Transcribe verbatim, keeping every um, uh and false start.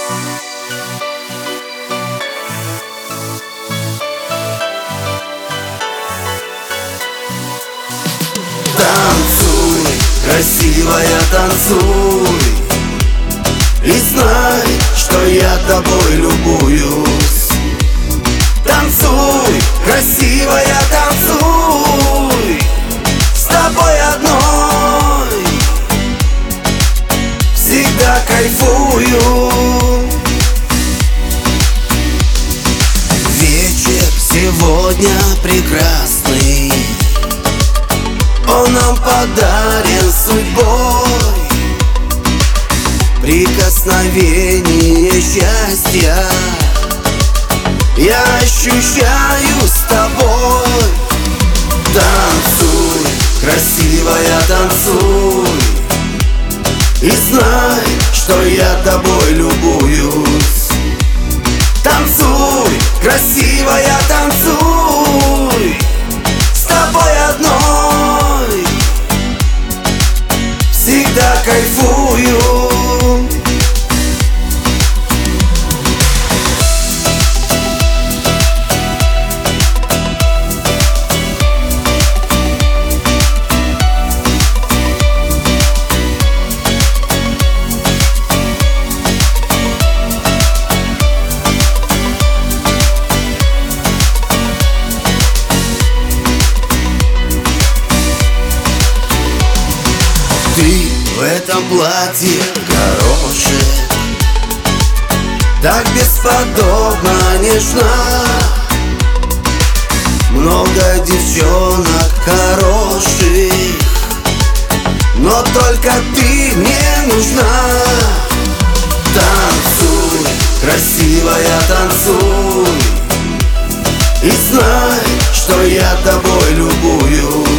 Танцуй, красивая, танцуй, и знай, что я тобой любуюсь. Танцуй, красивая, танцуй, с тобой одной всегда кайфую. Вечер сегодня прекрасный, он нам подарен судьбой. Прикосновение счастья я ощущаю с тобой. Танцуй, красивая, танцуй, и знай, что я тобой любуюсь. Танцуй, красивая, танцуй, с тобой одной всегда кайфую. Ты в этом платье горошек, так бесподобно нежна. Много девчонок хороших, но только ты мне нужна. Танцуй, красивая, танцуй, и знай, что я тобой любуюсь.